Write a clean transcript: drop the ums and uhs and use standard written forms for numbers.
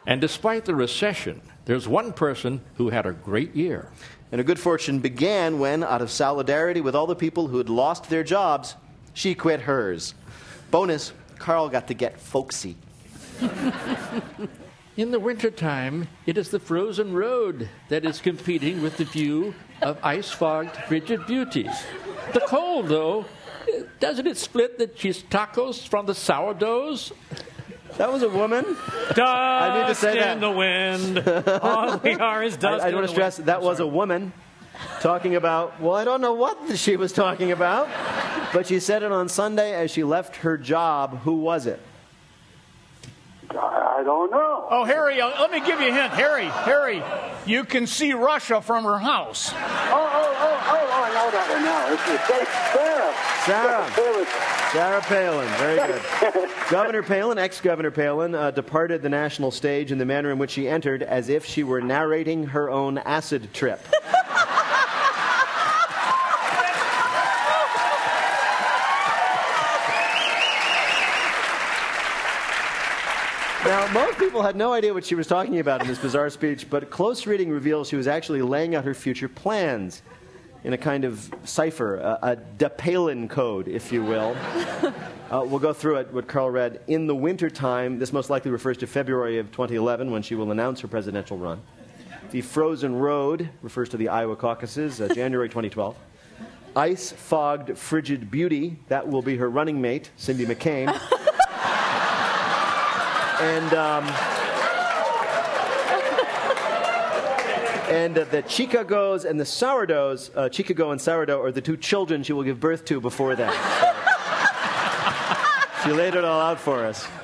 And despite the recession, there's one person who had a great year. And her good fortune began when, out of solidarity with all the people who had lost their jobs, she quit hers. Bonus, Carl got to get folksy. In the wintertime, it is the frozen road that is competing with the view of ice-fogged, frigid beauties. The cold, though, doesn't it split the cheese tacos from the sourdoughs? That was a woman. Dust I need to say that. in the wind. All we are is dust I want to stress that was a woman talking about, well, I don't know what she was talking about, but she said it on Sunday as she left her job. Who was it? I don't know. Oh, Harry, let me give you a hint. Harry, you can see Russia from her house. I know that one now. It's Sarah Palin. Very good. Governor Palin, ex-Governor Palin, departed the national stage in the manner in which she entered, as if she were narrating her own acid trip. Now, most people had no idea what she was talking about in this bizarre speech, but close reading reveals she was actually laying out her future plans in a kind of cipher, a DePalin code, if you will. We'll go through it, what Carl read. In the wintertime, this most likely refers to February of 2011, when she will announce her presidential run. The frozen road refers to the Iowa caucuses, January 2012. Ice-fogged frigid beauty, that will be her running mate, Cindy McCain. And the Chicagos and the sourdoughs, Chicago and sourdough, are the two children she will give birth to before that. So she laid it all out for us.